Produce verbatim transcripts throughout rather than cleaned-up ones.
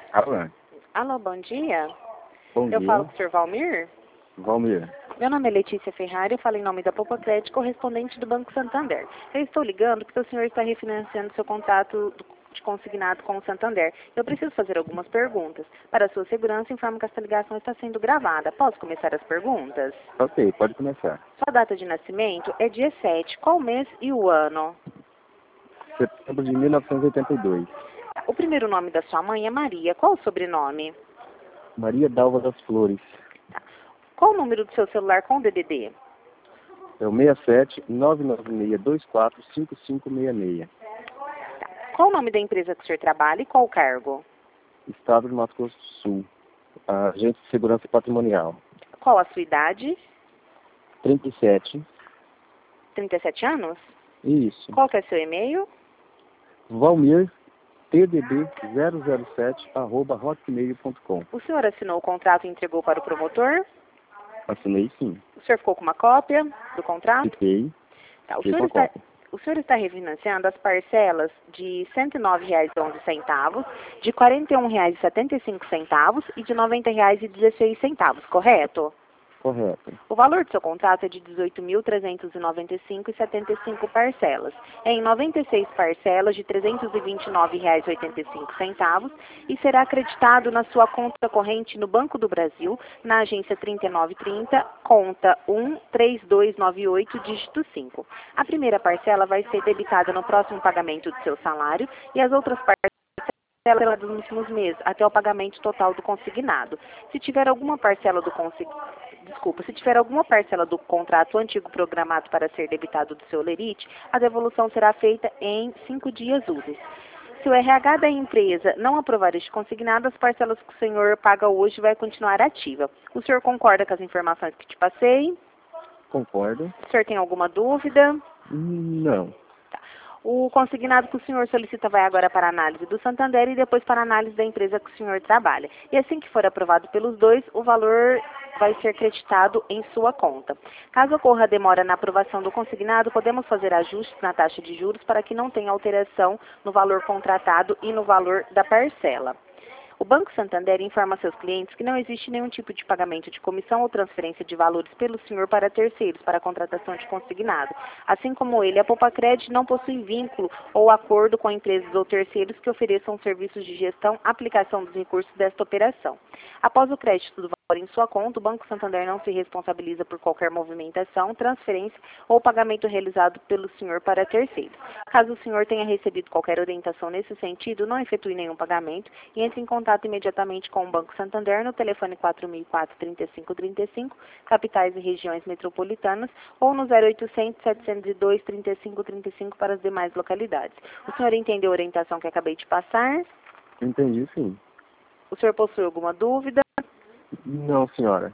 Alô? Alô, bom dia. Bom Eu dia. falo com o senhor Valmir. Valmir. Meu nome é Letícia Ferrari, eu falo em nome da Poupa Crédito, correspondente do Banco Santander. Eu estou ligando porque o senhor está refinanciando seu contrato de consignado com o Santander. Eu preciso fazer algumas perguntas. Para sua segurança, informo que esta ligação está sendo gravada. Posso começar as perguntas? Ok, pode começar. Sua data de nascimento é dia sete. Qual o mês e o ano? Setembro de mil novecentos e oitenta e dois. O primeiro nome da sua mãe é Maria. Qual o sobrenome? Maria Dalva das Flores. Qual o número do seu celular com o D D D? É o seis sete nove nove seis dois quatro cinco cinco seis seis. Qual o nome da empresa que o senhor trabalha e qual o cargo? Estado do Mato Grosso do Sul. Agente de Segurança Patrimonial. Qual a sua idade? trinta e sete. trinta e sete anos? Isso. Qual que é seu e-mail? Valmir T D B zero zero sete arroba hotmail ponto com. O senhor assinou o contrato e entregou para o promotor? Assinei sim. O senhor ficou com uma cópia do contrato? Fiquei. Tá, o, Fiquei senhor com a está, cópia. o senhor está refinanciando as parcelas de cento e nove reais e onze centavos, de quarenta e um reais e setenta e cinco centavos e de noventa reais e dezesseis centavos, correto? Correto. O valor do seu contrato é de dezoito mil trezentos e noventa e cinco reais e setenta e cinco parcelas. É em noventa e seis parcelas de trezentos e vinte e nove reais e oitenta e cinco centavos e será acreditado na sua conta corrente no Banco do Brasil, na agência trinta e nove trinta, conta um três dois nove oito, dígito cinco. A primeira parcela vai ser debitada no próximo pagamento do seu salário e as outras parcelas nos últimos meses, até o pagamento total do consignado. Se tiver alguma parcela do consignado, Desculpa, se tiver alguma parcela do contrato antigo programado para ser debitado do seu lerite, a devolução será feita em cinco dias úteis. Se o R H da empresa não aprovar este consignado, as parcelas que o senhor paga hoje vai continuar ativa. O senhor concorda com as informações que te passei? Concordo. O senhor tem alguma dúvida? Não. O consignado que o senhor solicita vai agora para a análise do Santander e depois para a análise da empresa que o senhor trabalha. E assim que for aprovado pelos dois, o valor vai ser creditado em sua conta. Caso ocorra demora na aprovação do consignado, podemos fazer ajustes na taxa de juros para que não tenha alteração no valor contratado e no valor da parcela. O Banco Santander informa a seus clientes que não existe nenhum tipo de pagamento de comissão ou transferência de valores pelo senhor para terceiros para a contratação de consignado. Assim como ele, a Poupa Crédito não possui vínculo ou acordo com empresas ou terceiros que ofereçam serviços de gestão, aplicação dos recursos desta operação. Após o crédito do valor em sua conta, o Banco Santander não se responsabiliza por qualquer movimentação, transferência ou pagamento realizado pelo senhor para terceiros. Caso o senhor tenha recebido qualquer orientação nesse sentido, não efetue nenhum pagamento e entre em contato imediatamente com o Banco Santander no telefone quatro mil e quatro, trinta e cinco trinta e cinco, capitais e regiões metropolitanas, ou no zero oitocentos, setecentos e dois, trinta e cinco trinta e cinco para as demais localidades. O senhor entendeu a orientação que acabei de passar? Entendi sim. O senhor possui alguma dúvida? Não, senhora.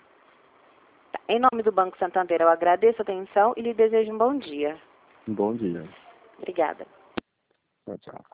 Em nome do Banco Santander, eu agradeço a atenção e lhe desejo um bom dia. Bom dia. Obrigada. Tchau, tchau.